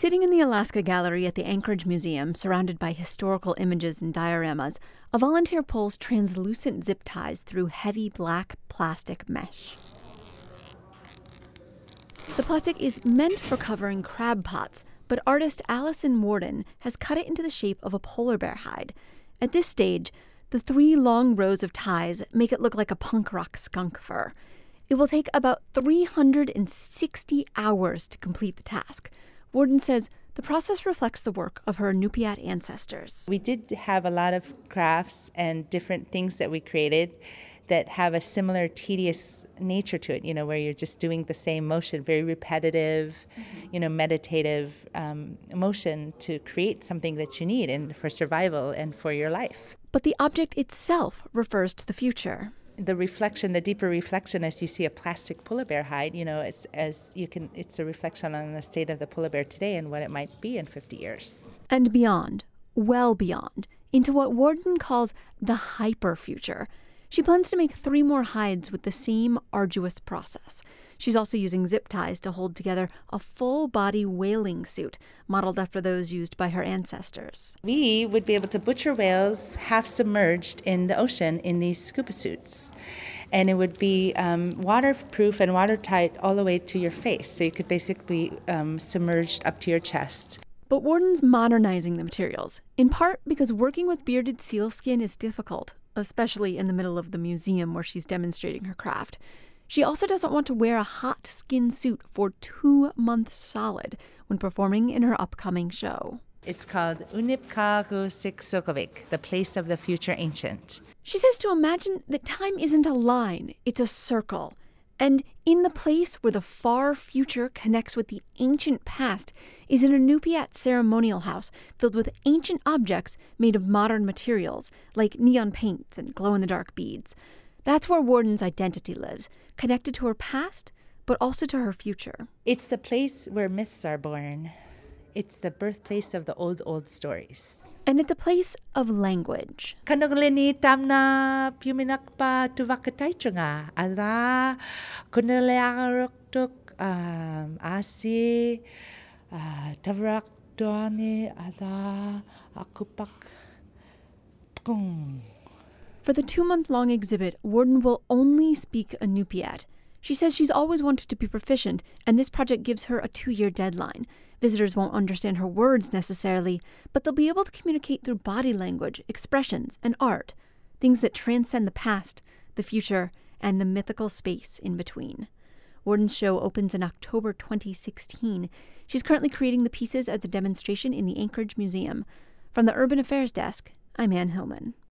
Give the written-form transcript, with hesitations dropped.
Sitting in the Alaska Gallery at the Anchorage Museum, surrounded by historical images and dioramas, a volunteer pulls translucent zip ties through heavy black plastic mesh. The plastic is meant for covering crab pots, but artist Allison Warden has cut it into the shape of a polar bear hide. At this stage, the 3 long rows of ties make it look like a punk rock skunk fur. It will take about 360 hours to complete the task. Warden says the process reflects the work of her Inupiat ancestors. We did have a lot of crafts and different things that we created that have a similar tedious nature to it, where you're just doing the same motion, very repetitive, meditative motion to create something that you need and for survival and for your life. But the object itself refers to the future. The reflection, the deeper reflection, as you see a plastic polar bear hide, it's a reflection on the state of the polar bear today and what it might be in 50 years. And beyond, well beyond, into what Warden calls the hyper future. She plans to make 3 more hides with the same arduous process. She's also using zip ties to hold together a full-body whaling suit, modeled after those used by her ancestors. We would be able to butcher whales half submerged in the ocean in these scuba suits. And it would be waterproof and watertight all the way to your face, so you could basically submerged up to your chest. But Warden's modernizing the materials, in part because working with bearded seal skin is difficult, especially in the middle of the museum where she's demonstrating her craft. She also doesn't want to wear a hot skin suit for 2 months solid when performing in her upcoming show. It's called Unipkarusiksukovik, the place of the future ancient. She says to imagine that time isn't a line, it's a circle. And in the place where the far future connects with the ancient past is an Inupiat ceremonial house filled with ancient objects made of modern materials, like neon paints and glow-in-the-dark beads. That's where Warden's identity lives, connected to her past, but also to her future. It's the place where myths are born. It's the birthplace of the old stories. And it's a place of language. Kanaglini tamna puminakpa tuvakataichunga ala kunalearuktuk asi tavrak doani ala akupak. For the 2-month-long exhibit, Warden will only speak Inupiat. She says she's always wanted to be proficient, and this project gives her a 2-year deadline. Visitors won't understand her words necessarily, but they'll be able to communicate through body language, expressions, and art, things that transcend the past, the future, and the mythical space in between. Warden's show opens in October 2016. She's currently creating the pieces as a demonstration in the Anchorage Museum. From the Urban Affairs Desk, I'm Ann Hillman.